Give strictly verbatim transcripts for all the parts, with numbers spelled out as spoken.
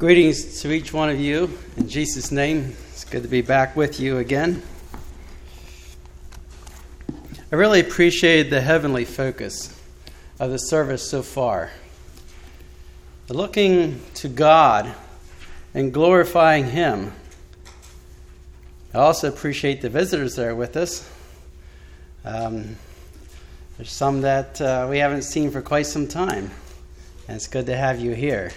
Greetings to each one of you. In Jesus' name, it's good to be back with you again. I really appreciate the heavenly focus of the service so far. Looking to God and glorifying Him. I also appreciate the visitors that are with us. Um, there's some that uh, we haven't seen for quite some time, and it's good to have you here.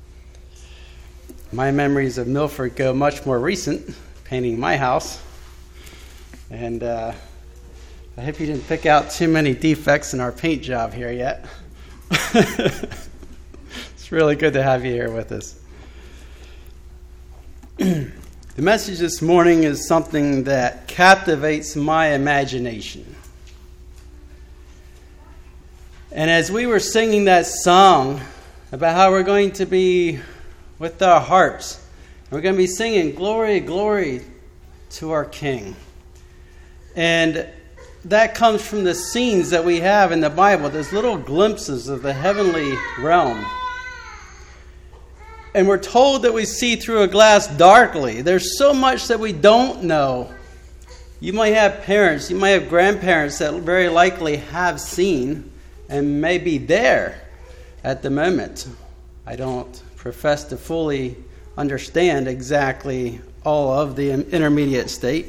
My memories of Milford go much more recent, painting my house. And uh, I hope you didn't pick out too many defects in our paint job here yet. It's really good to have you here with us. The message this morning is something that captivates my imagination. And as we were singing that song about how we're going to be with our harps, we're going to be singing glory, glory to our King. And that comes from the scenes that we have in the Bible, those little glimpses of the heavenly realm. And we're told that we see through a glass darkly. There's so much that we don't know. You might have parents, you might have grandparents that very likely have seen and may be there at the moment. I don't profess to fully understand exactly all of the intermediate state.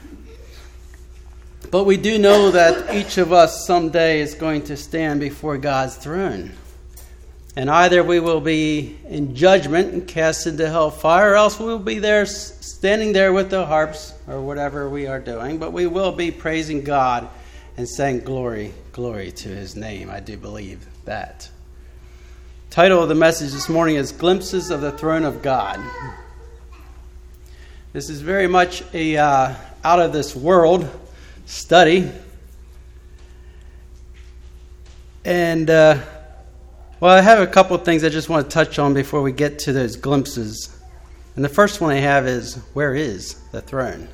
But we do know that each of us someday is going to stand before God's throne. And either we will be in judgment and cast into hellfire, or else we will be there, standing there with the harps or whatever we are doing. But we will be praising God and saying glory, glory to His name. I do believe that. The title of the message this morning is Glimpses of the Throne of God. This is very much a uh, out of this world study. And, uh, well, I have a couple of things I just want to touch on before we get to those glimpses. And the first one I have is, where is the throne?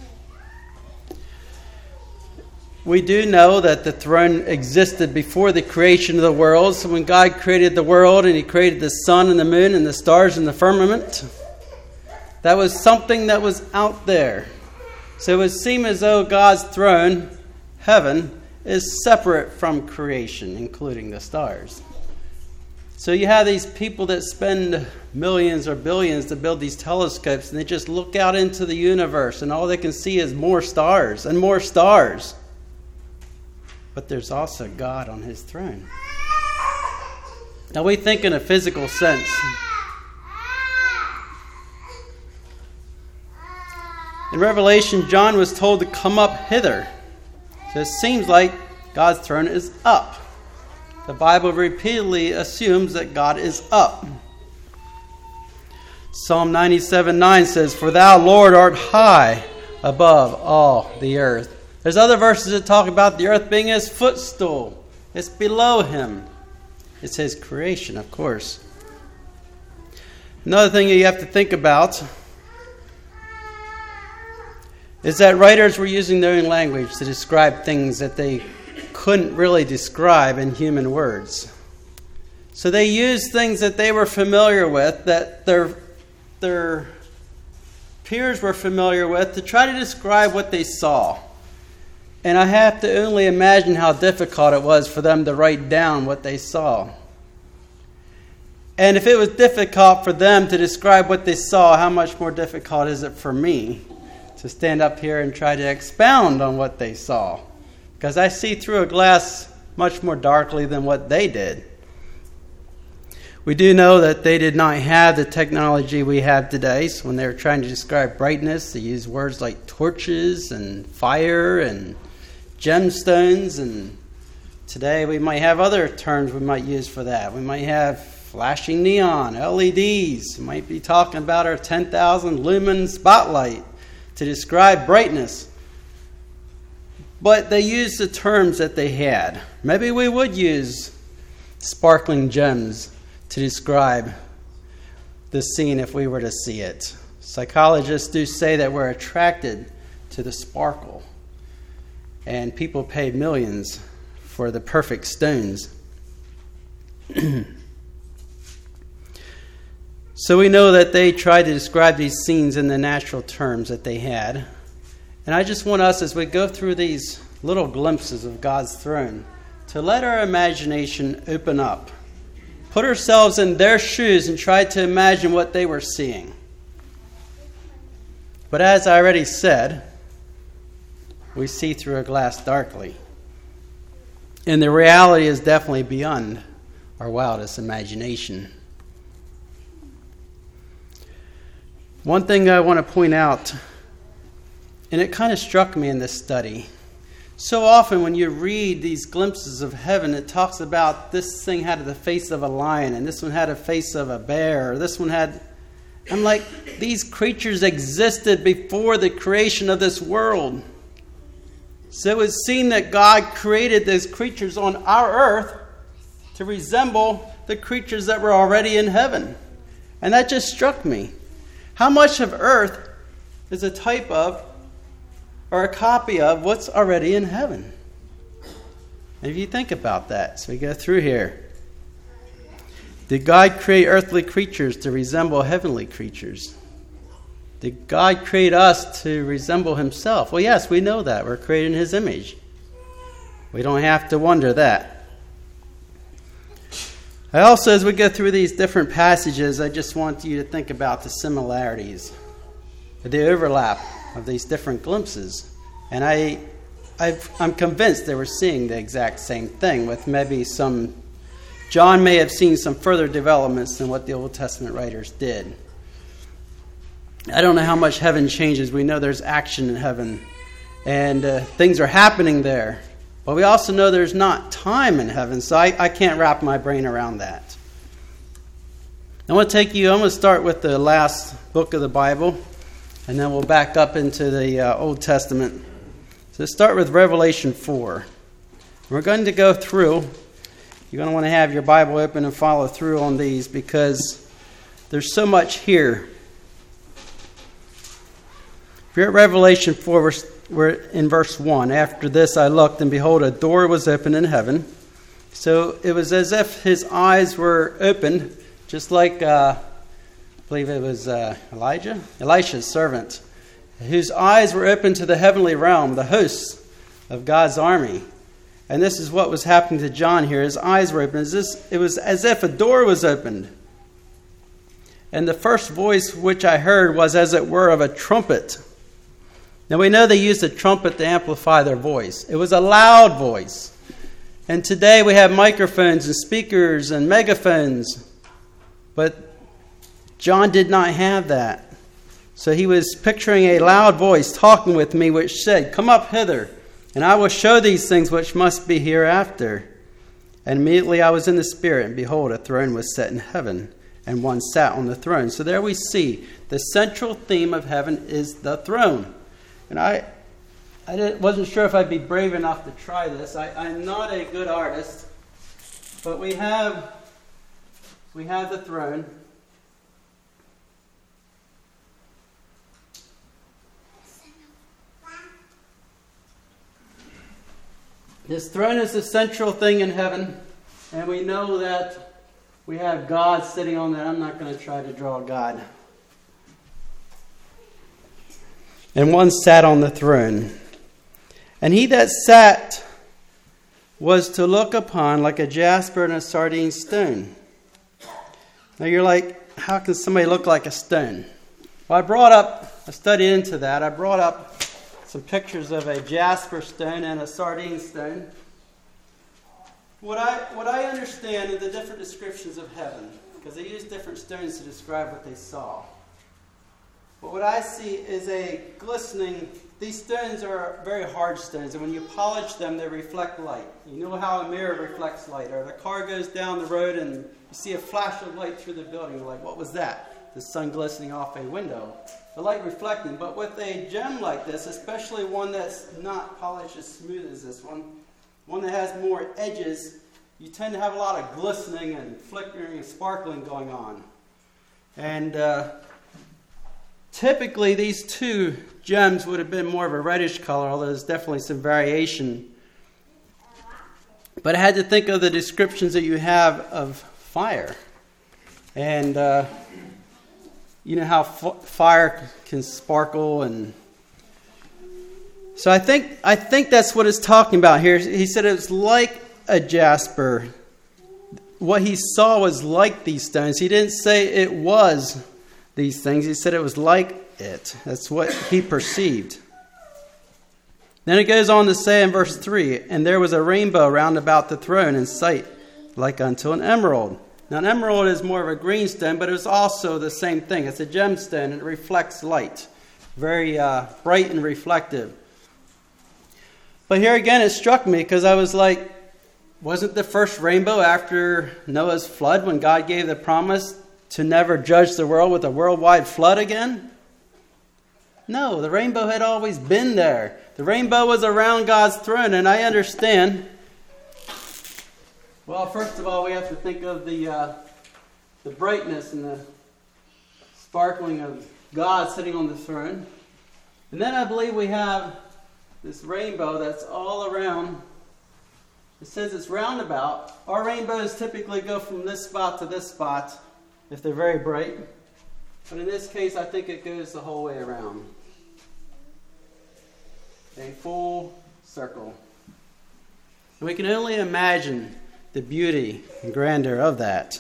We do know that the throne existed before the creation of the world. So when God created the world and He created the sun and the moon and the stars in the firmament, that was something that was out there. So it would seem as though God's throne, heaven, is separate from creation, including the stars. So you have these people that spend millions or billions to build these telescopes, and they just look out into the universe, and all they can see is more stars and more stars. But there's also God on His throne. Now we think in a physical sense. In Revelation, John was told to come up hither. So it seems like God's throne is up. The Bible repeatedly assumes that God is up. Psalm ninety-seven nine says, "For thou, Lord, art high above all the earth." There's other verses that talk about the earth being His footstool. It's below Him. It's His creation, of course. Another thing you have to think about is that writers were using their own language to describe things that they couldn't really describe in human words. So they used things that they were familiar with, that their, their peers were familiar with, to try to describe what they saw. And I have to only imagine how difficult it was for them to write down what they saw. And if it was difficult for them to describe what they saw, how much more difficult is it for me to stand up here and try to expound on what they saw? Because I see through a glass much more darkly than what they did. We do know that they did not have the technology we have today. So when they were trying to describe brightness, they used words like torches and fire and gemstones, and today we might have other terms we might use for that. We might have flashing neon, L E Ds. We might be talking about our ten thousand lumen spotlight to describe brightness. But they used the terms that they had. Maybe we would use sparkling gems to describe the scene if we were to see it. Psychologists do say that we're attracted to the sparkle. And people pay millions for the perfect stones. So we know that they tried to describe these scenes in the natural terms that they had. And I just want us, as we go through these little glimpses of God's throne, to let our imagination open up. Put ourselves in their shoes and try to imagine what they were seeing. But as I already said, we see through a glass darkly. And the reality is definitely beyond our wildest imagination. One thing I want to point out, and it kind of struck me in this study, so often when you read these glimpses of heaven, it talks about this thing had the face of a lion, and this one had a face of a bear, or this one had... I'm like, these creatures existed before the creation of this world. So it was seen that God created those creatures on our earth to resemble the creatures that were already in heaven. And that just struck me. How much of earth is a type of or a copy of what's already in heaven? And if you think about that, so we go through here. Did God create earthly creatures to resemble heavenly creatures? Did God create us to resemble himself? Well, yes, we know that. We're created in his image. We don't have to wonder that. I also, as we go through these different passages, I just want you to think about the similarities, the overlap of these different glimpses. And I, I've, I'm convinced they were seeing the exact same thing, with maybe some... John may have seen some further developments than what the Old Testament writers did. I don't know how much heaven changes. We know there's action in heaven, and uh, things are happening there. But we also know there's not time in heaven, so I, I can't wrap my brain around that. I want to take you, I'm going to start with the last book of the Bible, and then we'll back up into the uh, Old Testament. So start with Revelation four. We're going to go through. You're going to want to have your Bible open and follow through on these, because there's so much here. If you're at Revelation four, we're, we're in verse one. After this I looked, and behold, a door was opened in heaven. So it was as if his eyes were opened, just like, uh, I believe it was uh, Elijah, Elisha's servant, whose eyes were opened to the heavenly realm, the hosts of God's army. And this is what was happening to John here. His eyes were open. It was as if a door was opened. And the first voice which I heard was as it were of a trumpet. Now we know they used a trumpet to amplify their voice. It was a loud voice. And today we have microphones and speakers and megaphones. But John did not have that. So he was picturing a loud voice talking with me, which said, "Come up hither, and I will show these things which must be hereafter." And immediately I was in the Spirit, and behold, a throne was set in heaven, and one sat on the throne. So there we see the central theme of heaven is the throne. And I I didn't, wasn't sure if I'd be brave enough to try this. I, I'm not a good artist, but we have we have the throne. This throne is the central thing in heaven, and we know that we have God sitting on there. I'm not going to try to draw God. And one sat on the throne. And he that sat was to look upon like a jasper and a sardine stone. Now you're like, how can somebody look like a stone? Well, I brought up, I studied into that. I brought up some pictures of a jasper stone and a sardine stone. What I what I understand are the different descriptions of heaven, because they use different stones to describe what they saw. But what I see is a glistening. These stones are very hard stones, and when you polish them, they reflect light. You know how a mirror reflects light, or the car goes down the road and you see a flash of light through the building. You're like, what was that? The sun glistening off a window. The light reflecting. But with a gem like this, especially one that's not polished as smooth as this one, one that has more edges, you tend to have a lot of glistening and flickering and sparkling going on. And uh, typically these two gems would have been more of a reddish color, although there's definitely some variation. But I had to think of the descriptions that you have of fire. And uh, you know how f- fire can sparkle, and so I think I think that's what it's talking about here. He said it was like a jasper. What he saw was like these stones. He didn't say it was these things. He said it was like it. That's what he perceived. Then it goes on to say in verse three, and there was a rainbow round about the throne in sight, like unto an emerald. Now, an emerald is more of a green stone, but it's also the same thing. It's a gemstone, and it reflects light. Very uh, bright and reflective. But here again, it struck me because I was like, wasn't the first rainbow after Noah's flood when God gave the promise to never judge the world with a worldwide flood again? No, the rainbow had always been there. The rainbow was around God's throne, and I understand. Well, first of all, we have to think of the uh, the brightness and the sparkling of God sitting on the throne. And then I believe we have this rainbow that's all around. It says it's roundabout. Our rainbows typically go from this spot to this spot if they're very bright. But in this case, I think it goes the whole way around. A full circle. And we can only imagine the beauty and grandeur of that.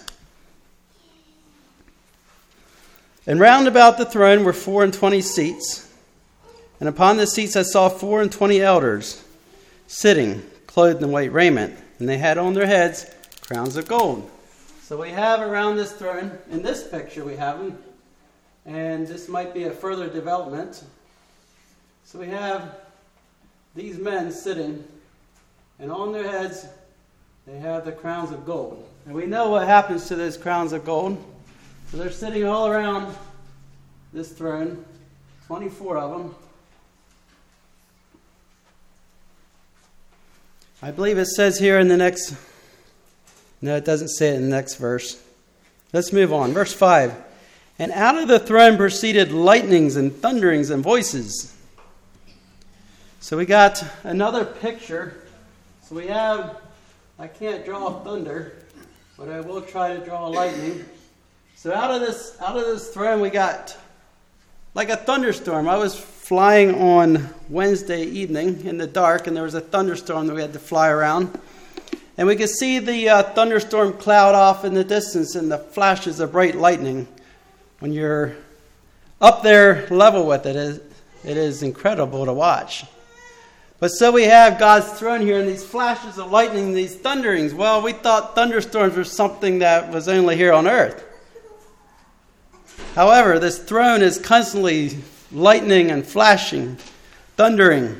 And round about the throne were four and twenty seats. And upon the seats I saw four and twenty elders sitting, clothed in white raiment. And they had on their heads crowns of gold. So we have around this throne, in this picture we have them, and this might be a further development. So we have these men sitting, and on their heads they have the crowns of gold. And we know what happens to those crowns of gold. So they're sitting all around this throne, twenty-four of them. I believe it says here in the next, no, it doesn't say it in the next verse. Let's move on. Verse five. And out of the throne proceeded lightnings and thunderings and voices. So we got another picture. So we have, I can't draw thunder, but I will try to draw lightning. So out of this, out of this throne we got like a thunderstorm. I was flying on Wednesday evening in the dark, and there was a thunderstorm that we had to fly around. And we could see the uh, thunderstorm cloud off in the distance and the flashes of bright lightning. When you're up there level with it, it is incredible to watch. But so we have God's throne here, and these flashes of lightning, these thunderings. Well, we thought thunderstorms were something that was only here on earth. However, this throne is constantly lightning and flashing, thundering,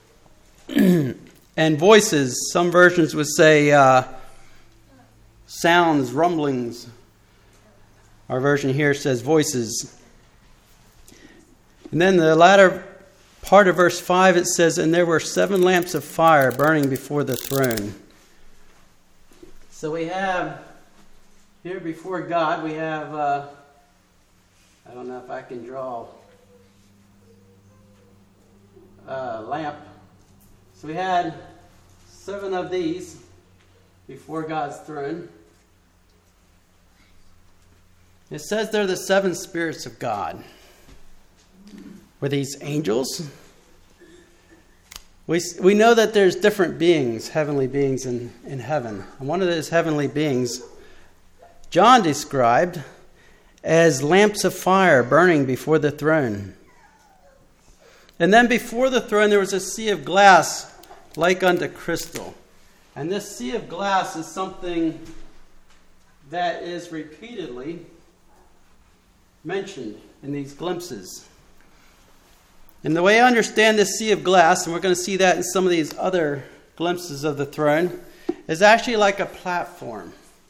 and voices. Some versions would say uh, sounds, rumblings. Our version here says voices. And then the latter part of verse five, it says, and there were seven lamps of fire burning before the throne. So we have here before God, we have, uh, I don't know if I can draw a lamp. So we had seven of these before God's throne. It says they're the seven spirits of God. Were these angels? We we know that there's different beings, heavenly beings in, in heaven. And one of those heavenly beings, John described as lamps of fire burning before the throne. And then before the throne there was a sea of glass like unto crystal. And this sea of glass is something that is repeatedly mentioned in these glimpses. And the way I understand this sea of glass, and we're going to see that in some of these other glimpses of the throne, is actually like a platform.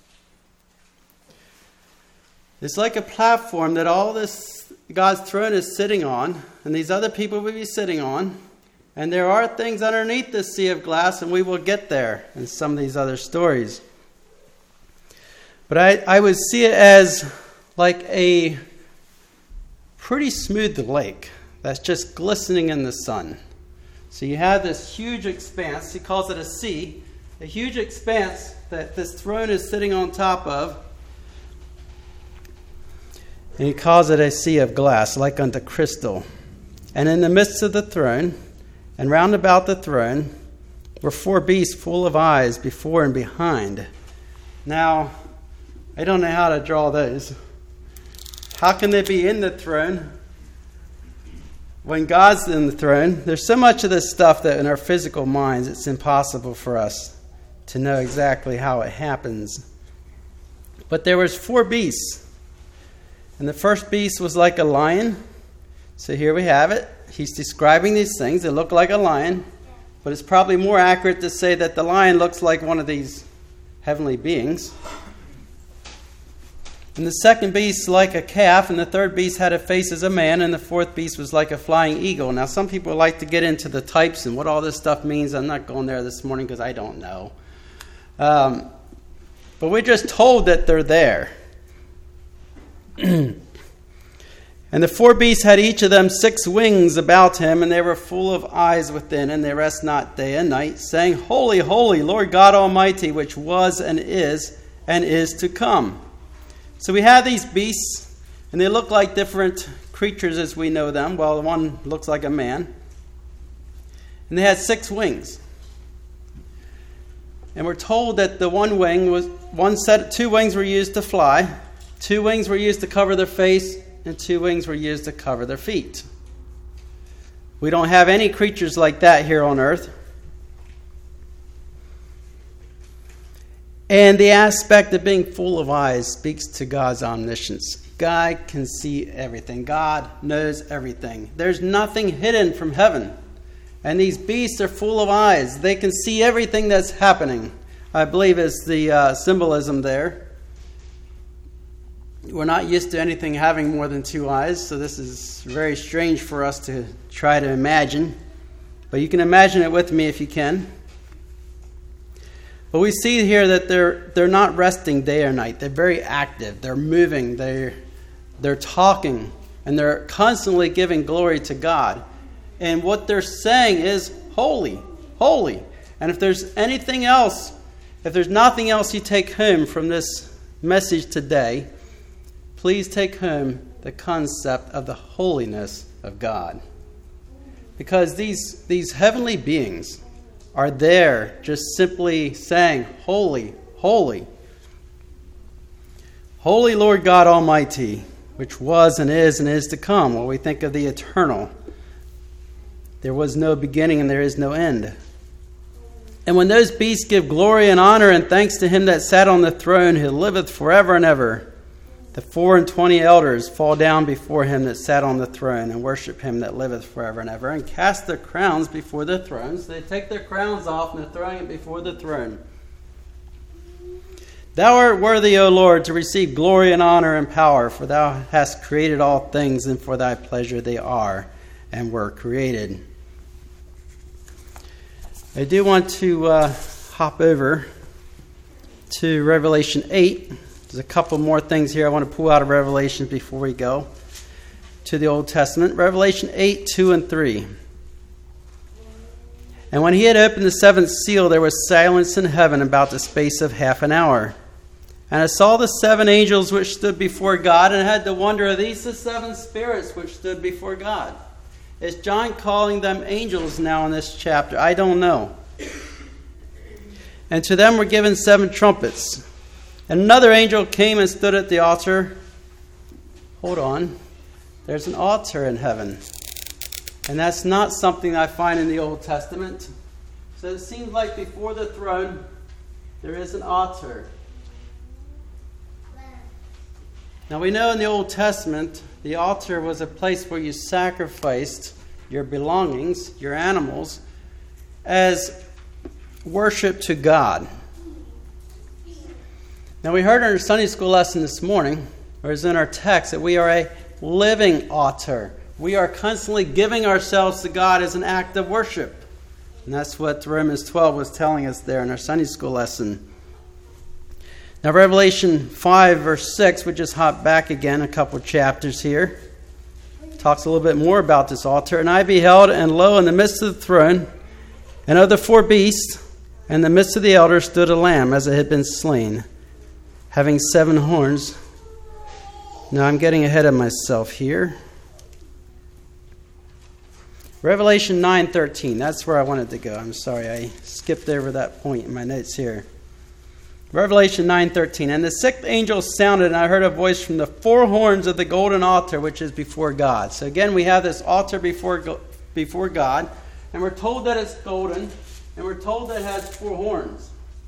It's like a platform that all this God's throne is sitting on, and these other people will be sitting on. And there are things underneath this sea of glass, and we will get there in some of these other stories. But I, I would see it as like a pretty smooth lake that's just glistening in the sun. So you have this huge expanse. He calls it a sea. A huge expanse that this throne is sitting on top of. And he calls it a sea of glass, like unto crystal. And in the midst of the throne, and round about the throne, were four beasts full of eyes before and behind. Now, I don't know how to draw those. How can they be in the throne when God's in the throne? There's so much of this stuff that in our physical minds, it's impossible for us to know exactly how it happens. But there was four beasts. And the first beast was like a lion. So here we have it. He's describing these things. They look like a lion. But it's probably more accurate to say that the lion looks like one of these heavenly beings. And the second beast like a calf. And the third beast had a face as a man. And the fourth beast was like a flying eagle. Now some people like to get into the types and what all this stuff means. I'm not going there this morning because I don't know. Um, but we're just told that they're there. And the four beasts had each of them six wings about him, and they were full of eyes within, and they rest not day and night, saying, Holy, holy, Lord God Almighty, which was and is and is to come. So we have these beasts, and they look like different creatures as we know them. Well, one looks like a man. And they had six wings. And we're told that the one wing was one set two wings were used to fly. Two wings were used to cover their face, and two wings were used to cover their feet. We don't have any creatures like that here on earth. And the aspect of being full of eyes speaks to God's omniscience. God can see everything. God knows everything. There's nothing hidden from heaven. And these beasts are full of eyes. They can see everything that's happening. I believe is the uh, symbolism there. We're not used to anything having more than two eyes, so this is very strange for us to try to imagine. But you can imagine it with me if you can. But we see here that they're they're not resting day or night. They're very active. They're moving. They're, they're talking. And they're constantly giving glory to God. And what they're saying is, holy, holy. And if there's anything else, if there's nothing else you take home from this message today, please take home the concept of the holiness of God. Because these, these heavenly beings are there just simply saying, holy, holy. Holy Lord God Almighty, which was and is and is to come. When we think of the eternal, there was no beginning and there is no end. And when those beasts give glory and honor and thanks to him that sat on the throne, who liveth forever and ever, the four and twenty elders fall down before him that sat on the throne and worship him that liveth forever and ever, and cast their crowns before the throne. So they take their crowns off and they're throwing it before the throne. Thou art worthy, O Lord, to receive glory and honor and power, for thou hast created all things, and for thy pleasure they are and were created. I do want to uh, hop over to Revelation eight. There's a couple more things here I want to pull out of Revelation before we go to the Old Testament. Revelation eight, two and three. And when he had opened the seventh seal, there was silence in heaven about the space of half an hour. And I saw the seven angels which stood before God, and had to wonder, are these the seven spirits which stood before God? Is John calling them angels now in this chapter? I don't know. And to them were given seven trumpets. And another angel came and stood at the altar. Hold on. There's an altar in heaven. And that's not something I find in the Old Testament. So it seems like before the throne, there is an altar. Now we know in the Old Testament, the altar was a place where you sacrificed your belongings, your animals, as worship to God. Now we heard in our Sunday school lesson this morning, or as in our text, that we are a living altar. We are constantly giving ourselves to God as an act of worship. And that's what Romans twelve was telling us there in our Sunday school lesson. Now Revelation five verse six, we just hop back again a couple chapters here. Talks a little bit more about this altar. And I beheld, and lo, in the midst of the throne, and of the four beasts, and in the midst of the elders stood a lamb, as it had been slain, having seven horns, Now I'm getting ahead of myself here. Revelation nine thirteen, that's where I wanted to go. I'm sorry, I skipped over that point in my notes here. Revelation nine thirteen, and the sixth angel sounded, and I heard a voice from the four horns of the golden altar, which is before God. So again, we have this altar before, before God, and we're told that it's golden, and we're told that it has four horns.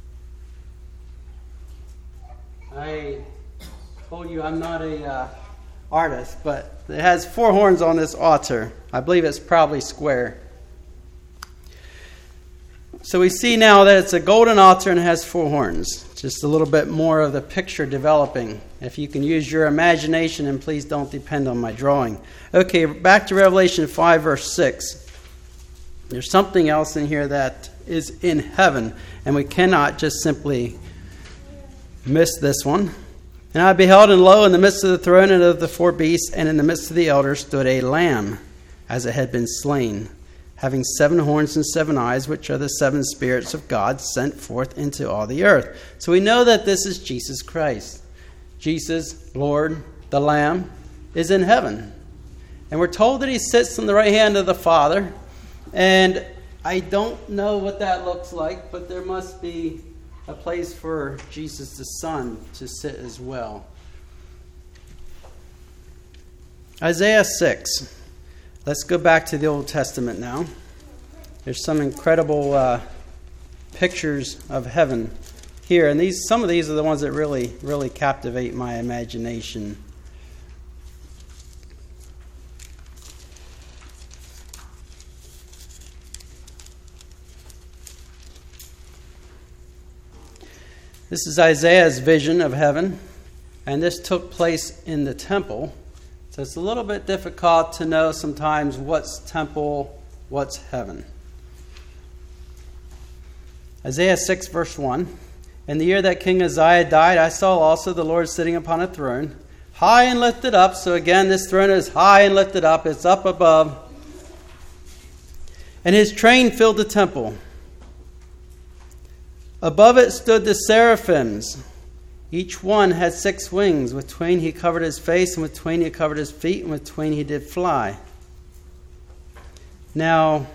I told you I'm not a uh, artist, but it has four horns on this altar. I believe it's probably square. So we see now that it's a golden altar and it has four horns. Just a little bit more of the picture developing. If you can use your imagination, and please don't depend on my drawing. Okay, back to Revelation five, verse six. There's something else in here that is in heaven, and we cannot just simply miss this one. And I beheld, and lo, in the midst of the throne and of the four beasts, and in the midst of the elders, stood a lamb, as it had been slain, having seven horns and seven eyes, which are the seven spirits of God sent forth into all the earth. So we know that this is Jesus Christ. Jesus, Lord, the Lamb, is in heaven. And we're told that he sits on the right hand of the Father. And I don't know what that looks like, but there must be a place for Jesus the Son to sit as well. Isaiah six. Let's go back to the Old Testament now. There's some incredible uh, pictures of heaven here, and these some of these are the ones that really, really captivate my imagination. This is Isaiah's vision of heaven, and this took place in the temple. So it's a little bit difficult to know sometimes what's temple, what's heaven. Isaiah six, verse one. In the year that King Uzziah died, I saw also the Lord sitting upon a throne, high and lifted up. So again, this throne is high and lifted up. It's up above. And his train filled the temple. Above it stood the seraphims. Each one had six wings. With twain he covered his face, and with twain he covered his feet, and with twain he did fly. Now,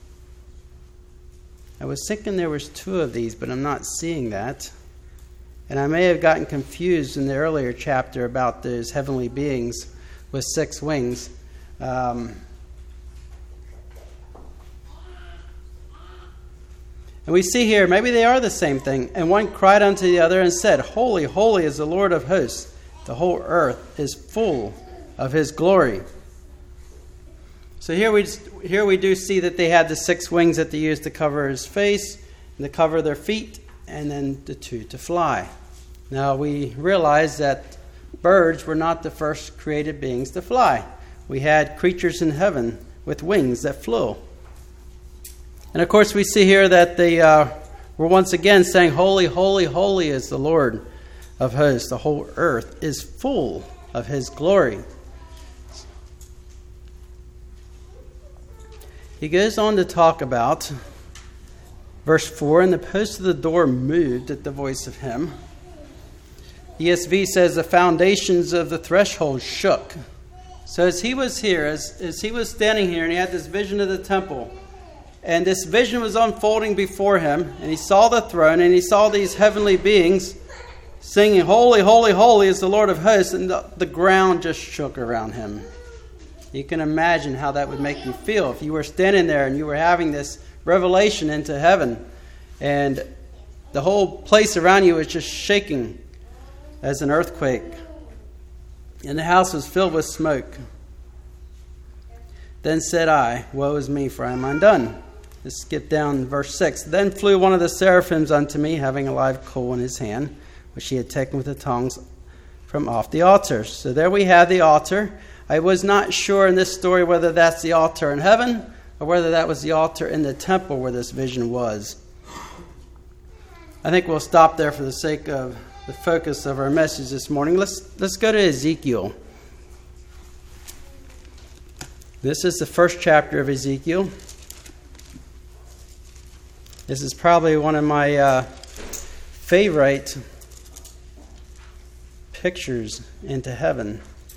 I was thinking there was two of these, but I'm not seeing that. And I may have gotten confused in the earlier chapter about those heavenly beings with six wings. Um, And we see here, maybe they are the same thing. And one cried unto the other and said, Holy, holy is the Lord of hosts. The whole earth is full of his glory. So here we here we do see that they had the six wings that they used to cover his face, and to cover their feet, and then the two to fly. Now we realize that birds were not the first created beings to fly. We had creatures in heaven with wings that flew. And of course, we see here that they uh, were once again saying, Holy, holy, holy is the Lord of hosts. The whole earth is full of his glory. He goes on to talk about verse four, and the post of the door moved at the voice of him. E S V says the foundations of the threshold shook. So as he was here, as, as he was standing here, and he had this vision of the temple, and this vision was unfolding before him, and he saw the throne, and he saw these heavenly beings singing, Holy, holy, holy is the Lord of hosts, and the, the ground just shook around him. You can imagine how that would make you feel if you were standing there and you were having this revelation into heaven, and the whole place around you was just shaking as an earthquake, and the house was filled with smoke. Then said I, Woe is me, for I am undone. Let's skip down verse six. Then flew one of the seraphims unto me, having a live coal in his hand, which he had taken with the tongs from off the altar. So there we have the altar. I was not sure in this story whether that's the altar in heaven or whether that was the altar in the temple where this vision was. I think we'll stop there for the sake of the focus of our message this morning. Let's let's go to Ezekiel. This is the first chapter of Ezekiel. This is probably one of my uh, favorite pictures into heaven.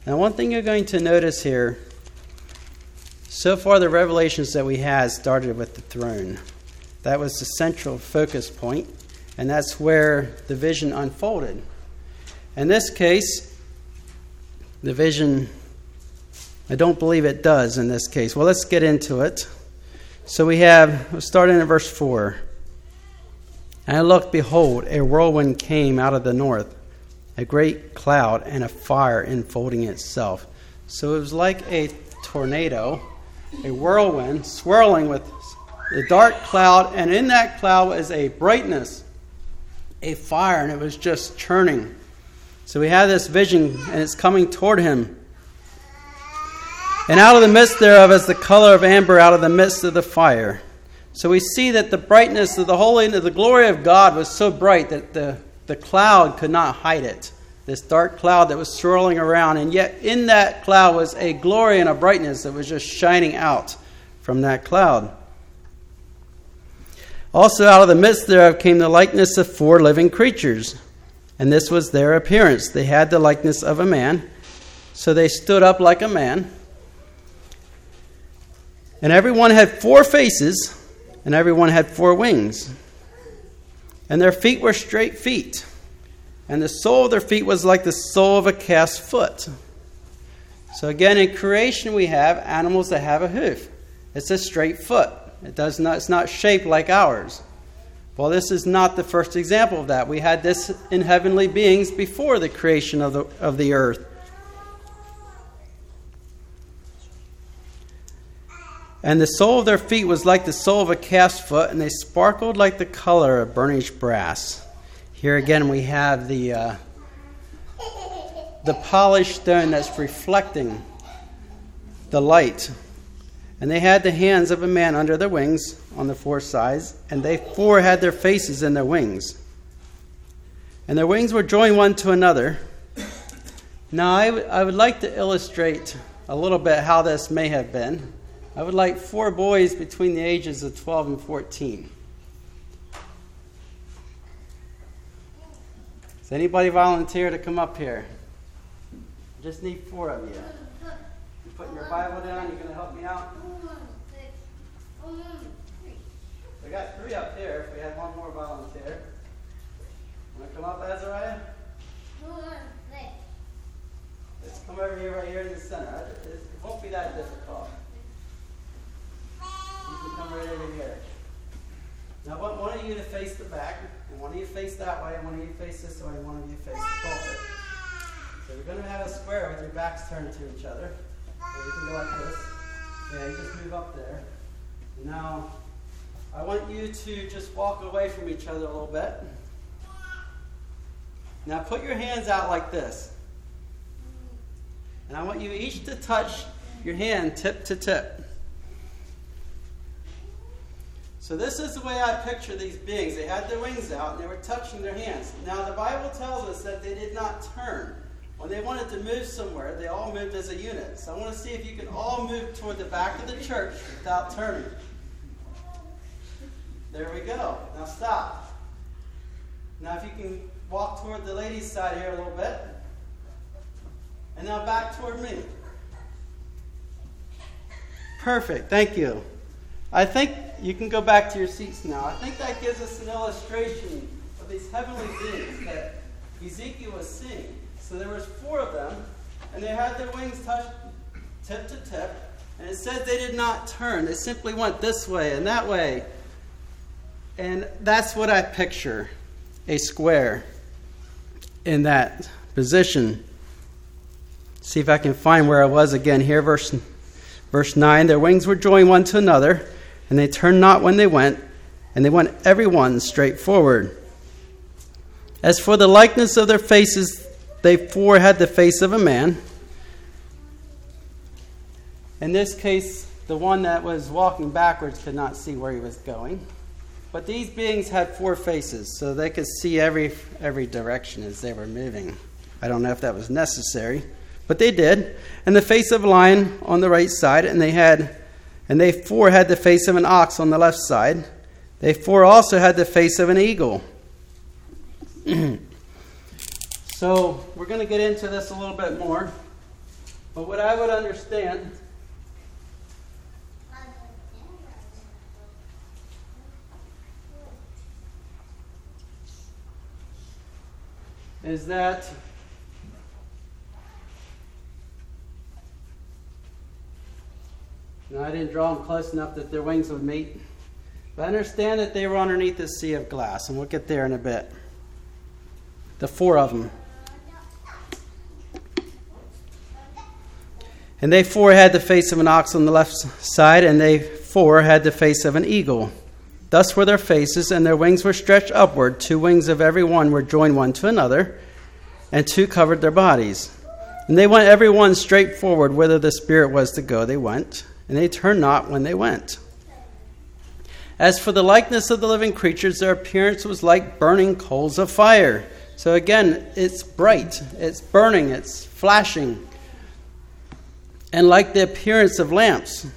Now, one thing you're going to notice here, so far the revelations that we had started with the throne. That was the central focus point, and that's where the vision unfolded. In this case, the vision, I don't believe it does in this case. Well, let's get into it. So we have, starting in verse four. And I looked, behold, a whirlwind came out of the north, a great cloud and a fire enfolding itself. So it was like a tornado, a whirlwind swirling with a dark cloud, and in that cloud was a brightness, a fire, and it was just churning. So we have this vision, and it's coming toward him. And out of the midst thereof is the color of amber out of the midst of the fire. So we see that the brightness of the holiness, the glory of God was so bright that the, the cloud could not hide it. This dark cloud that was swirling around, and yet in that cloud was a glory and a brightness that was just shining out from that cloud. Also out of the midst thereof came the likeness of four living creatures, and this was their appearance. They had the likeness of a man, so they stood up like a man. And everyone had four faces, and everyone had four wings. And their feet were straight feet, and the sole of their feet was like the sole of a calf's foot. So again, in creation we have animals that have a hoof. It's a straight foot. It does not, it's not shaped like ours. Well, this is not the first example of that. We had this in heavenly beings before the creation of the, of the earth. And the sole of their feet was like the sole of a calf's foot, and they sparkled like the color of burnished brass. Here again we have the uh, the polished stone that's reflecting the light. And they had the hands of a man under their wings on the four sides, and they four had their faces in their wings. And their wings were joined one to another. Now I, w- I would like to illustrate a little bit how this may have been. I would like four boys between the ages of twelve and fourteen. Does anybody volunteer to come up here? I just need four of you. You're putting your Bible down. You're going to help me out? We got three up here. If we had one more volunteer. Want to come up, Azariah? Let's come over here, right here in the center. It won't be that difficult. You can come right over here. Now I want one of you to face the back, and one of you face that way, and one of you face this way, and one of you face the pulpit. So we're going to have a square with your backs turned to each other. So you can go like this. Yeah, you just move up there. Now, I want you to just walk away from each other a little bit. Now put your hands out like this. And I want you each to touch your hand tip to tip. So this is the way I picture these beings. They had their wings out and they were touching their hands. Now the Bible tells us that they did not turn. When they wanted to move somewhere, they all moved as a unit. So I want to see if you can all move toward the back of the church without turning. There we go. Now stop. Now if you can walk toward the ladies' side here a little bit. And now back toward me. Perfect. Thank you. I think you can go back to your seats now. I think that gives us an illustration of these heavenly beings that Ezekiel was seeing. So there was four of them, and they had their wings touched tip to tip. And it said they did not turn. They simply went this way and that way. And that's what I picture, a square in that position. See if I can find where I was again here. Verse, verse nine, their wings were joined one to another, and they turned not when they went, and they went every one straight forward. As for the likeness of their faces, they four had the face of a man. In this case, the one that was walking backwards could not see where he was going. But these beings had four faces, so they could see every every direction as they were moving. I don't know if that was necessary, but they did. And the face of a lion on the right side, and they had, and they four had the face of an ox on the left side. They four also had the face of an eagle. So we're going to get into this a little bit more. But what I would understand is that now I didn't draw them close enough that their wings would meet. But I understand that they were underneath the sea of glass, and we'll get there in a bit. The four of them. And they four had the face of an ox on the left side, and they four had the face of an eagle. Thus were their faces, and their wings were stretched upward. Two wings of every one were joined one to another, and two covered their bodies. And they went every one straight forward, whither the Spirit was to go, they went, and they turned not when they went. As for the likeness of the living creatures, their appearance was like burning coals of fire. So again, it's bright, it's burning, it's flashing, and like the appearance of lamps.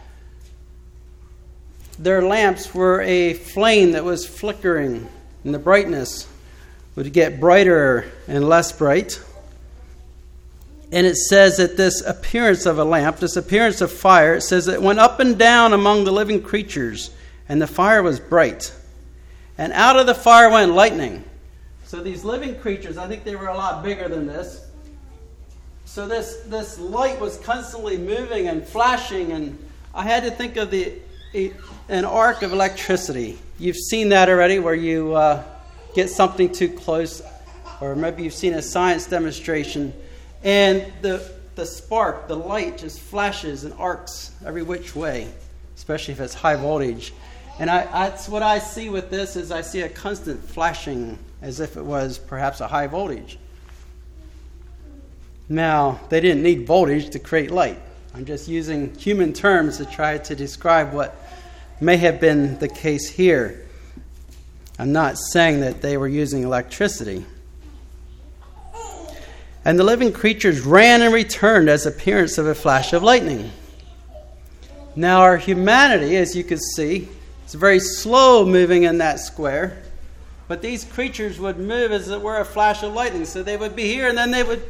Their lamps were a flame that was flickering, and the brightness would get brighter and less bright. And it says that this appearance of a lamp, this appearance of fire, it says it went up and down among the living creatures, and the fire was bright. And out of the fire went lightning. So these living creatures, I think they were a lot bigger than this. So this, this light was constantly moving and flashing, and I had to think of the a, an arc of electricity. You've seen that already, where you uh, get something too close, or maybe you've seen a science demonstration, and the the spark, the light just flashes and arcs every which way, especially if it's high voltage. And I, that's what I see with this, is I see a constant flashing as if it was perhaps a high voltage. Now, they didn't need voltage to create light. I'm just using human terms to try to describe what may have been the case here. I'm not saying that they were using electricity. And the living creatures ran and returned as appearance of a flash of lightning. Now, our humanity, as you can see, it's very slow moving in that square. But these creatures would move as it were a flash of lightning. So they would be here, and then they would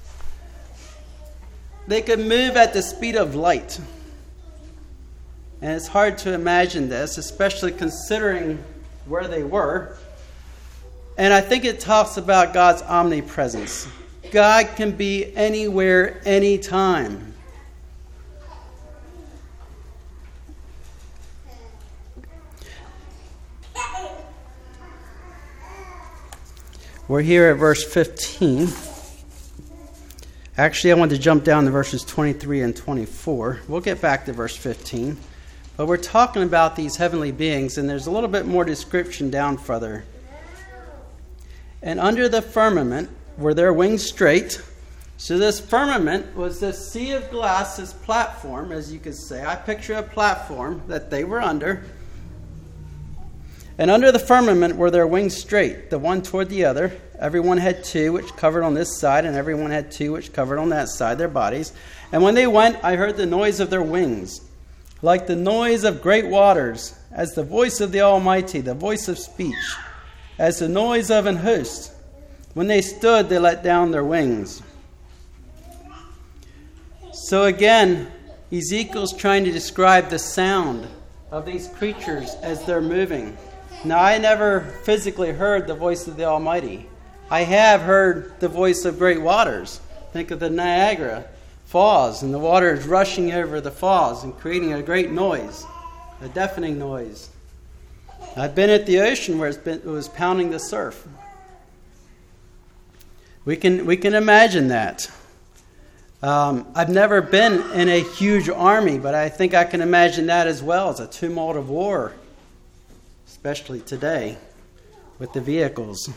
they could move at the speed of light. And it's hard to imagine this, especially considering where they were. And I think it talks about God's omnipresence. God can be anywhere, anytime. We're here at verse fifteen. Actually, I want to jump down to verses twenty-three and twenty-four. We'll get back to verse fifteen. But we're talking about these heavenly beings, and there's a little bit more description down further. And under the firmament were their wings straight. So this firmament was this sea of glass, this platform, as you could say. I picture a platform that they were under. And under the firmament were their wings straight, the one toward the other. Everyone had two, which covered on this side, and everyone had two, which covered on that side, their bodies. And when they went, I heard the noise of their wings, like the noise of great waters, as the voice of the Almighty, the voice of speech, as the noise of an host. When they stood, they let down their wings. So again, Ezekiel's trying to describe the sound of these creatures as they're moving. Now, I never physically heard the voice of the Almighty. I have heard the voice of great waters. Think of the Niagara Falls, and the water is rushing over the falls and creating a great noise, a deafening noise. I've been at the ocean where it's been, it was pounding the surf. We can we can imagine that. Um, I've never been in a huge army, but I think I can imagine that as well, as a tumult of war, especially today with the vehicles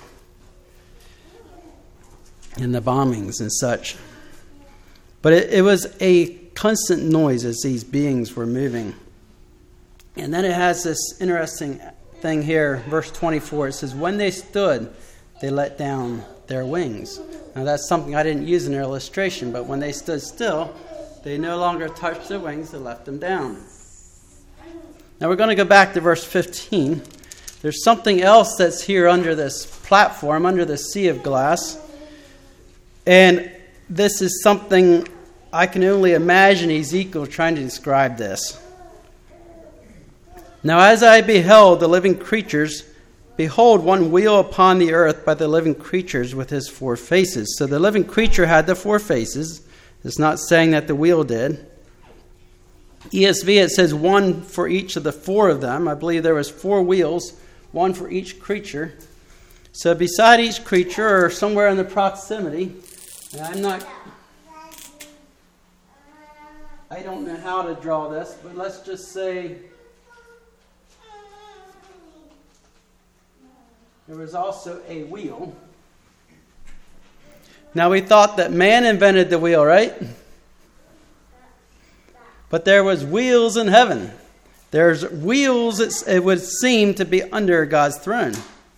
and the bombings and such. But it, it was a constant noise as these beings were moving. And then it has this interesting thing here, verse twenty-four. It says, when they stood, they let down their wings. Now that's something I didn't use in an illustration, but when they stood still, they no longer touched their wings, they left them down. Now we're going to go back to verse fifteen. There's something else that's here under this platform, under the sea of glass. And this is something I can only imagine Ezekiel trying to describe this. Now as I beheld the living creatures, behold, one wheel upon the earth by the living creatures with his four faces. So the living creature had the four faces. It's not saying that the wheel did. E S V, it says one for each of the four of them. I believe there was four wheels, one for each creature. So beside each creature, or somewhere in the proximity, and I'm not, I don't know how to draw this, but let's just say there was also a wheel. Now we thought that man invented the wheel, right? But there was wheels in heaven. There's wheels, it would seem, to be under God's throne.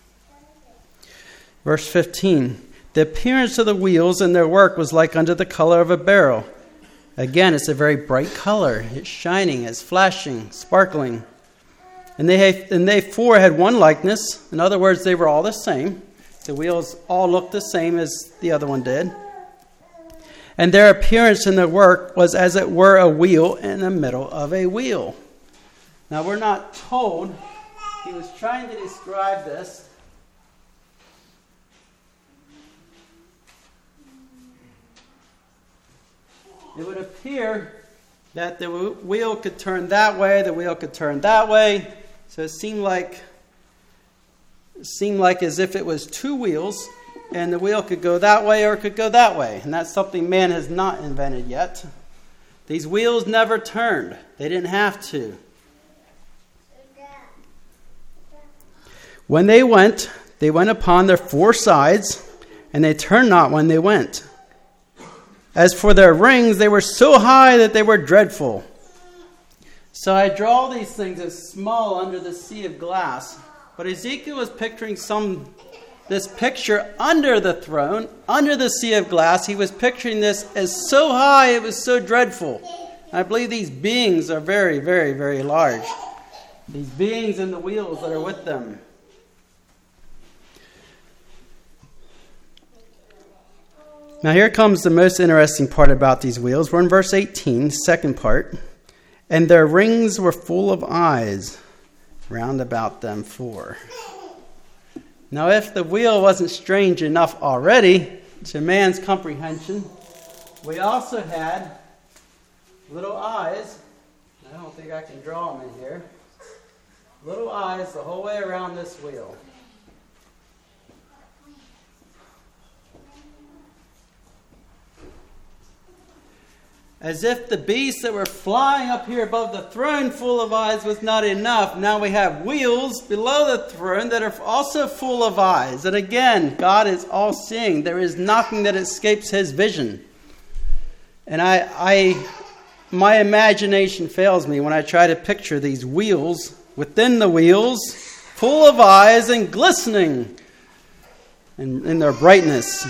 Verse fifteen. The appearance of the wheels and their work was like unto the color of a beryl. Again, it's a very bright color. It's shining, it's flashing, sparkling. And they, and they four had one likeness. In other words, they were all the same. The wheels all looked the same as the other one did. And their appearance and their work was as it were a wheel in the middle of a wheel. Now we're not told. He was trying to describe this. It would appear that the wheel could turn that way, the wheel could turn that way. So it seemed like it seemed like as if it was two wheels, and the wheel could go that way or it could go that way. And that's something man has not invented yet. These wheels never turned. They didn't have to. When they went, they went upon their four sides, and they turned not when they went. As for their rings, they were so high that they were dreadful. So I draw these things as small under the sea of glass. But Ezekiel was picturing some this picture under the throne, under the sea of glass. He was picturing this as so high it was so dreadful. I believe these beings are very, very, very large. These beings and the wheels that are with them. Now here comes the most interesting part about these wheels. We're in verse eighteen, second part. And their rings were full of eyes, round about them four. Now if the wheel wasn't strange enough already to man's comprehension, we also had little eyes. I don't think I can draw them in here. Little eyes the whole way around this wheel. As if the beasts that were flying up here above the throne full of eyes was not enough, now we have wheels below the throne that are also full of eyes. And again, God is all-seeing. There is nothing that escapes his vision. And I, I, my imagination fails me when I try to picture these wheels within the wheels, full of eyes and glistening in, in their brightness.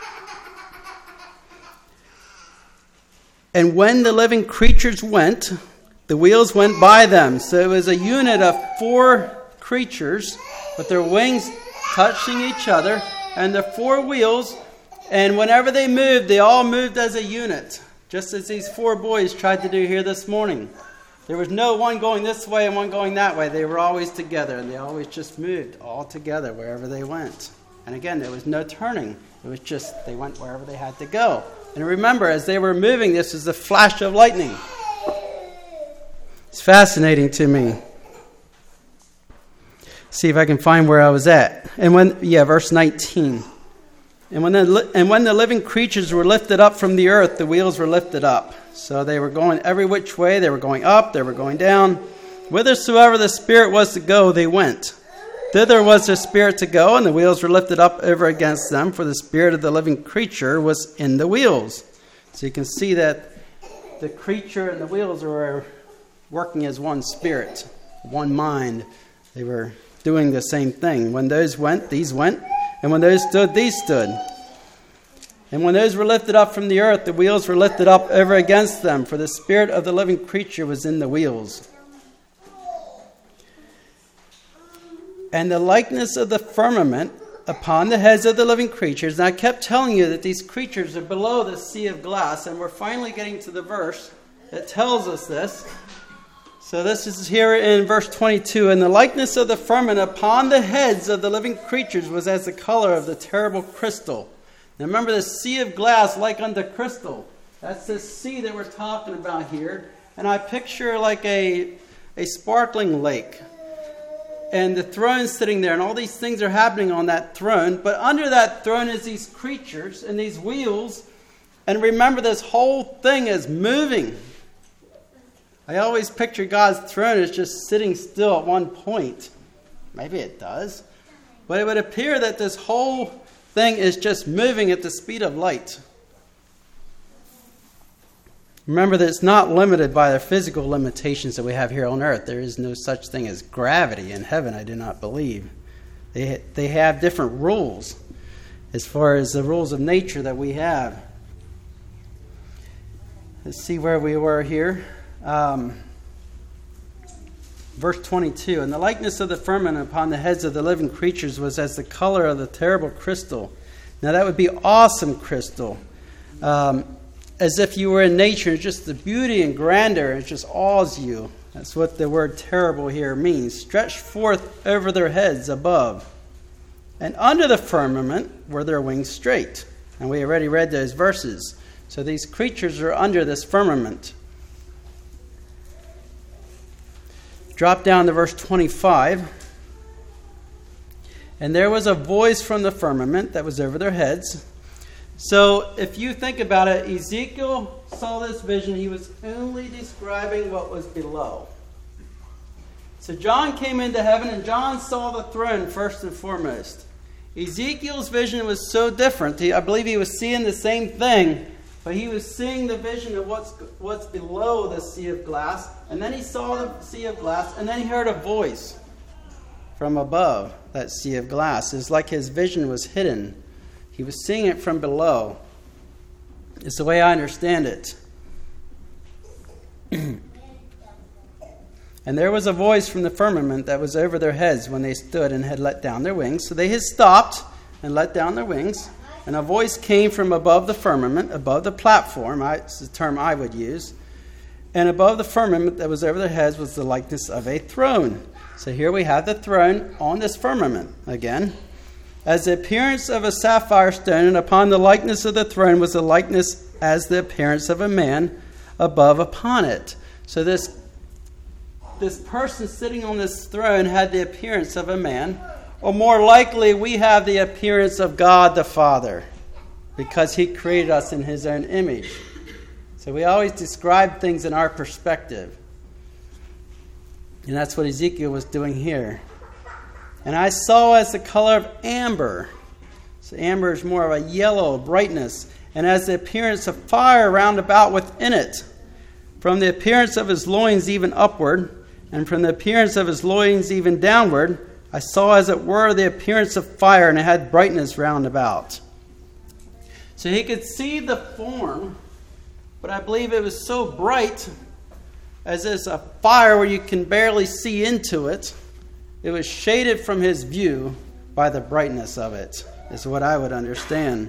And when the living creatures went, the wheels went by them. So it was a unit of four creatures with their wings touching each other and their four wheels. And whenever they moved, they all moved as a unit, just as these four boys tried to do here this morning. There was no one going this way and one going that way. They were always together, and they always just moved all together wherever they went. And again, there was no turning. It was just they went wherever they had to go. And remember, as they were moving, this was the flash of lightning. It's fascinating to me. See if I can find where I was at. And when, yeah, verse nineteen. And when the and when the living creatures were lifted up from the earth, the wheels were lifted up. So they were going every which way. They were going up. They were going down. Whithersoever the Spirit was to go, they went. Thither was the Spirit to go, and the wheels were lifted up over against them, for the spirit of the living creature was in the wheels. So you can see that the creature and the wheels were working as one spirit, one mind. They were doing the same thing. When those went, these went, and when those stood, these stood. And when those were lifted up from the earth, the wheels were lifted up over against them, for the spirit of the living creature was in the wheels. And the likeness of the firmament upon the heads of the living creatures. And I kept telling you that these creatures are below the sea of glass, and we're finally getting to the verse that tells us this. So this is here in verse twenty-two. And the likeness of the firmament upon the heads of the living creatures was as the color of the terrible crystal. Now remember, the sea of glass like unto crystal. That's this sea that we're talking about here. And I picture like a, a sparkling lake. And the throne sitting there, and all these things are happening on that throne. But under that throne is these creatures and these wheels. And remember, this whole thing is moving. I always picture God's throne as just sitting still at one point. Maybe it does. But it would appear that this whole thing is just moving at the speed of light. Remember that it's not limited by the physical limitations that we have here on earth. There is no such thing as gravity in heaven, I do not believe. They, they have different rules as far as the rules of nature that we have. Let's see where we were here. Um, verse twenty-two. And the likeness of the firmament upon the heads of the living creatures was as the color of the terrible crystal. Now that would be awesome crystal. Um, as if you were in nature, just the beauty and grandeur, it just awes you. That's what the word terrible here means. Stretched forth over their heads above. And under the firmament were their wings straight. And we already read those verses. So these creatures are under this firmament. Drop down to verse twenty-five. And there was a voice from the firmament that was over their heads. So if you think about it, Ezekiel saw this vision. He was only describing what was below. So John came into heaven, and John saw the throne first and foremost. Ezekiel's vision was so different. He, I believe he was seeing the same thing, but he was seeing the vision of what's what's below the sea of glass. And then he saw the sea of glass, and then he heard a voice from above that sea of glass. It's like his vision was hidden. He was seeing it from below. It's the way I understand it. And there was a voice from the firmament that was over their heads when they stood and had let down their wings. So they had stopped and let down their wings. And a voice came from above the firmament, above the platform. I, it's the term I would use. And above the firmament that was over their heads was the likeness of a throne. So here we have the throne on this firmament again. As the appearance of a sapphire stone, and upon the likeness of the throne was the likeness as the appearance of a man above upon it. So this, this person sitting on this throne had the appearance of a man. Or more likely, we have the appearance of God the Father, because he created us in his own image. So we always describe things in our perspective. And that's what Ezekiel was doing here. And I saw as the color of amber. So amber is more of a yellow brightness. And as the appearance of fire round about within it. From the appearance of his loins even upward, and from the appearance of his loins even downward, I saw as it were the appearance of fire, and it had brightness round about. So he could see the form, but I believe it was so bright, as is a fire where you can barely see into it. It was shaded from his view by the brightness of it, is what I would understand.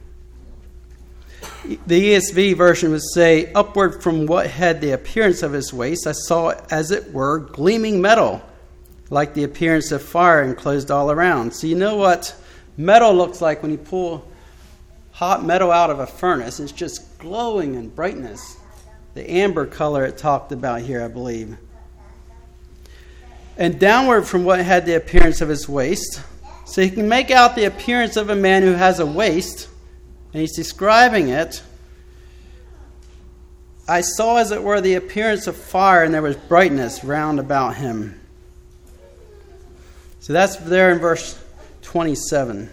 The E S V version would say, upward from what had the appearance of his waist, I saw as it were gleaming metal, like the appearance of fire enclosed all around. So you know what metal looks like when you pull hot metal out of a furnace. It's just glowing in brightness. The amber color it talked about here, I believe. And downward from what had the appearance of his waist. So you can make out the appearance of a man who has a waist. And he's describing it. I saw as it were the appearance of fire, and there was brightness round about him. So that's there in verse twenty-seven.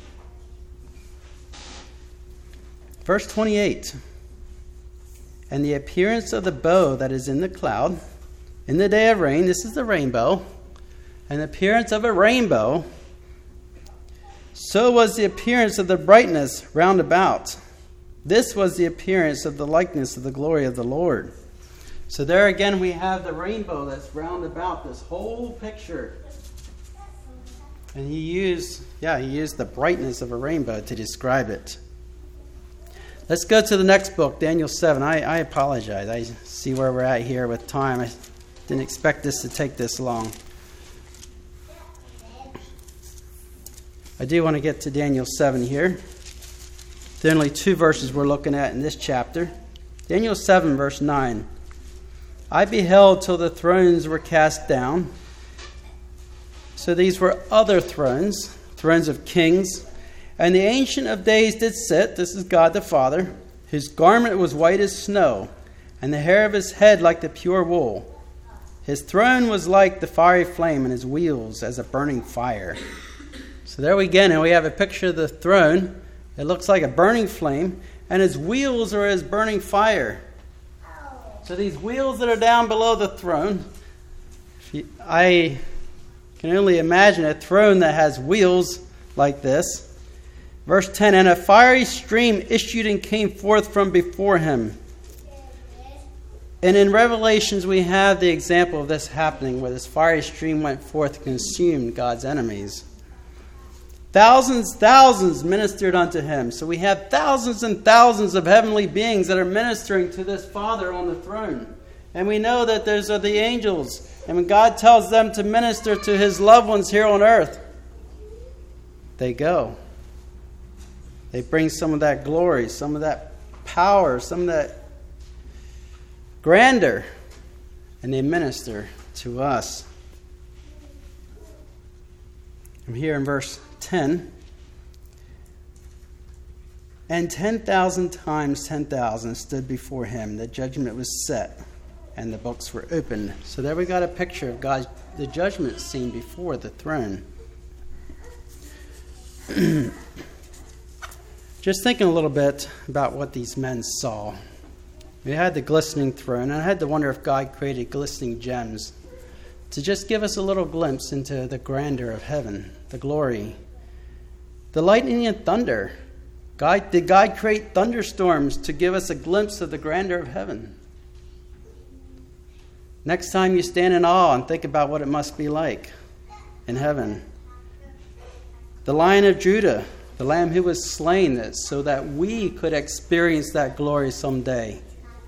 Verse twenty-eight. And the appearance of the bow that is in the cloud, in the day of rain, this is the rainbow, and the appearance of a rainbow, so was the appearance of the brightness round about. This was the appearance of the likeness of the glory of the Lord. So there again we have the rainbow that's round about this whole picture. And he used, yeah, he used the brightness of a rainbow to describe it. Let's go to the next book, Daniel seven. I, I apologize. I see where we're at here with time. I didn't expect this to take this long. I do want to get to Daniel seven here. There are only two verses we're looking at in this chapter. Daniel seven, verse nine. I beheld till the thrones were cast down. So these were other thrones, thrones of kings. And the Ancient of Days did sit, this is God the Father, whose garment was white as snow, and the hair of his head like the pure wool. His throne was like the fiery flame, and his wheels as a burning fire. So there we again, and we have a picture of the throne. It looks like a burning flame, and his wheels are as burning fire. So these wheels that are down below the throne, I can only imagine a throne that has wheels like this. Verse ten, and a fiery stream issued and came forth from before him. And in Revelations we have the example of this happening, where this fiery stream went forth and consumed God's enemies. Thousands, thousands ministered unto him. So we have thousands and thousands of heavenly beings that are ministering to this Father on the throne. And we know that those are the angels. And when God tells them to minister to his loved ones here on earth, they go. They bring some of that glory, some of that power, some of that grandeur, and they minister to us. I'm here in verse ten. And ten thousand times ten thousand stood before him. The judgment was set, and the books were opened. So there we got a picture of God's the judgment scene before the throne. Just thinking a little bit about what these men saw. We had the glistening throne, and I had to wonder if God created glistening gems to just give us a little glimpse into the grandeur of heaven, the glory. The lightning and thunder. God, did God create thunderstorms to give us a glimpse of the grandeur of heaven? Next time you stand in awe and think about what it must be like in heaven. The Lion of Judah, the Lamb who was slain so that we could experience that glory someday.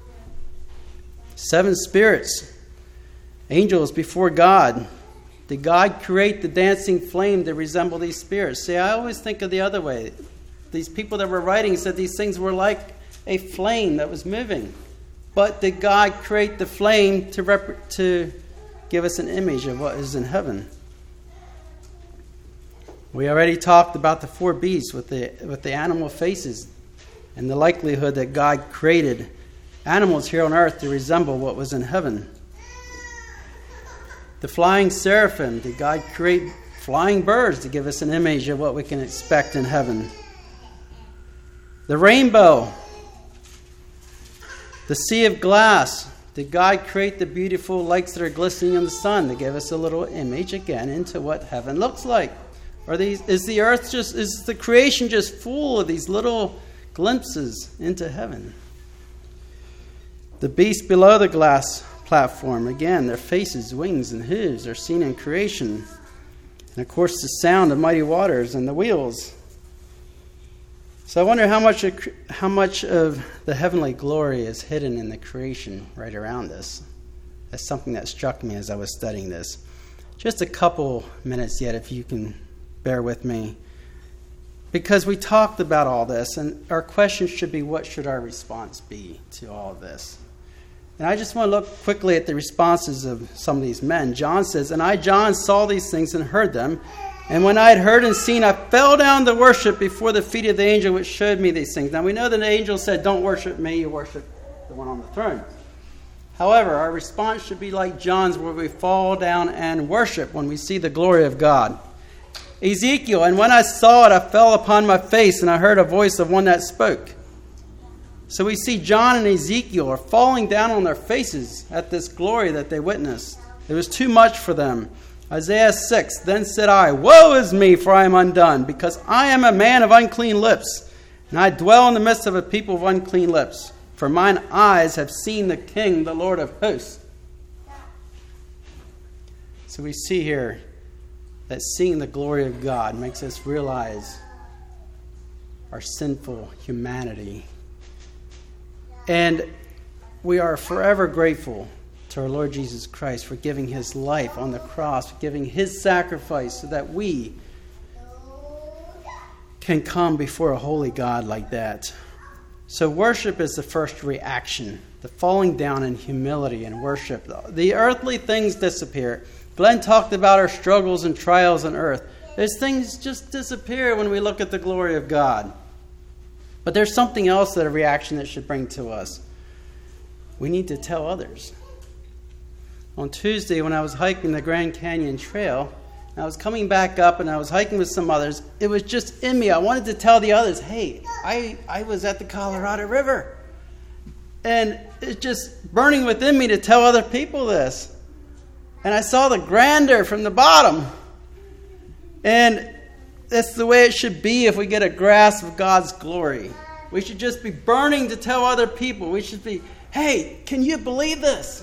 Seven spirits, angels before God. Did God create the dancing flame to resemble these spirits? See, I always think of the other way. These people that were writing said these things were like a flame that was moving. But did God create the flame to rep- to give us an image of what is in heaven? We already talked about the four beasts with the with the animal faces and the likelihood that God created animals here on earth to resemble what was in heaven. The flying seraphim, did God create flying birds to give us an image of what we can expect in heaven? The rainbow, the sea of glass, did God create the beautiful lakes that are glistening in the sun to give us a little image again into what heaven looks like? Or these, is the earth just, is the creation just full of these little glimpses into heaven? The beasts below the glass platform, again, their faces, wings, and hooves are seen in creation. And of course, the sound of mighty waters and the wheels. So I wonder how much of, how much of the heavenly glory is hidden in the creation right around us. That's something that struck me as I was studying this. Just a couple minutes yet, if you can bear with me. Because we talked about all this, and our question should be, what should our response be to all of this? And I just want to look quickly at the responses of some of these men. John says, and I, John, saw these things and heard them. And when I had heard and seen, I fell down to worship before the feet of the angel which showed me these things. Now we know that the angel said, don't worship me, you worship the one on the throne. However, our response should be like John's, where we fall down and worship when we see the glory of God. Ezekiel, and when I saw it, I fell upon my face, and I heard a voice of one that spoke. So we see John and Ezekiel are falling down on their faces at this glory that they witnessed. It was too much for them. Isaiah six, then said I, woe is me, for I am undone, because I am a man of unclean lips, and I dwell in the midst of a people of unclean lips. For mine eyes have seen the King, the Lord of hosts. So we see here that seeing the glory of God makes us realize our sinful humanity. And we are forever grateful to our Lord Jesus Christ for giving his life on the cross, for giving his sacrifice so that we can come before a holy God like that. So worship is the first reaction, the falling down in humility and worship. The earthly things disappear. Glenn talked about our struggles and trials on earth. Those things just disappear when we look at the glory of God. But there's something else that a reaction that should bring to us. We need to tell others. On Tuesday, when I was hiking the Grand Canyon Trail, and I was coming back up and I was hiking with some others, it was just in me. I wanted to tell the others, hey, I, I was at the Colorado River. And it's just burning within me to tell other people this. And I saw the grandeur from the bottom. And that's the way it should be if we get a grasp of God's glory. We should just be burning to tell other people. We should be, hey, can you believe this?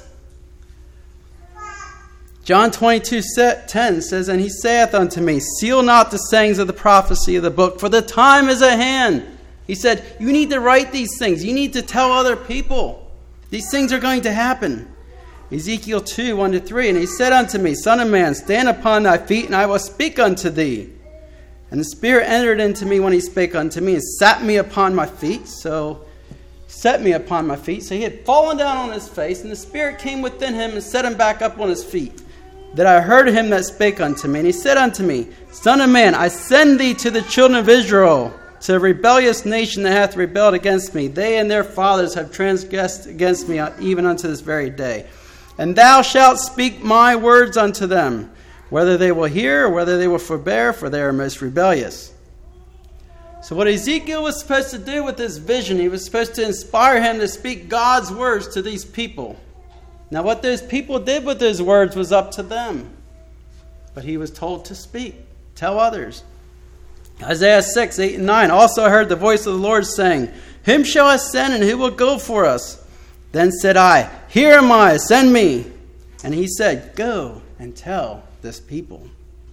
John twenty-two ten says, and he saith unto me, seal not the sayings of the prophecy of the book, for the time is at hand. He said, you need to write these things. You need to tell other people. These things are going to happen. Ezekiel two, one to three, and he said unto me, Son of man, stand upon thy feet, and I will speak unto thee. And the Spirit entered into me when he spake unto me, and sat me upon my feet. So, set me upon my feet. So he had fallen down on his face, and the Spirit came within him and set him back up on his feet. That I heard him that spake unto me. And he said unto me, Son of man, I send thee to the children of Israel, to the rebellious nation that hath rebelled against me. They and their fathers have transgressed against me even unto this very day. And thou shalt speak my words unto them, whether they will hear or whether they will forbear, for they are most rebellious. So what Ezekiel was supposed to do with this vision, he was supposed to inspire him to speak God's words to these people. Now what those people did with those words was up to them. But he was told to speak, tell others. Isaiah six, eight and nine. Also I heard the voice of the Lord saying, Whom shall I send, and who will go for us? Then said I, Here am I, send me. And he said, Go and tell this people.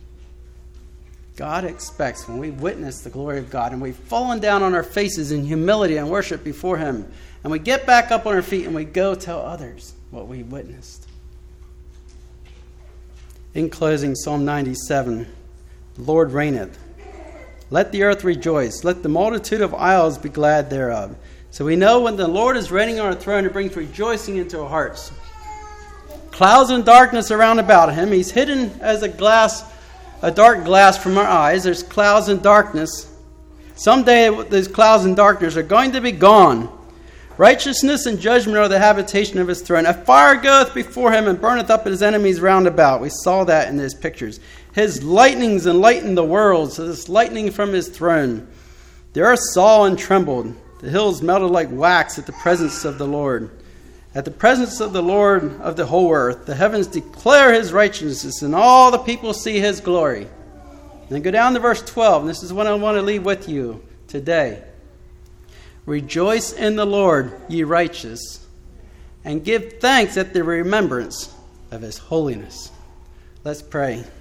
God expects when we witness the glory of God and we've fallen down on our faces in humility and worship before him, and we get back up on our feet and we go tell others what we witnessed. In closing, Psalm ninety-seven, the Lord reigneth. Let the earth rejoice. Let the multitude of isles be glad thereof. So we know when the Lord is reigning on our throne, it brings rejoicing into our hearts. Clouds and darkness around about him. He's hidden as a glass, a dark glass from our eyes. There's clouds and darkness. Someday those clouds and darkness are going to be gone. Righteousness and judgment are the habitation of his throne. A fire goeth before him and burneth up his enemies round about. We saw that in those pictures. His lightnings enlighten the world. So this lightning from his throne. The earth saw and trembled. The hills melted like wax at the presence of the Lord. At the presence of the Lord of the whole earth, the heavens declare his righteousness, and all the people see his glory. And then go down to verse twelve, and this is what I want to leave with you today. Rejoice in the Lord, ye righteous, and give thanks at the remembrance of his holiness. Let's pray.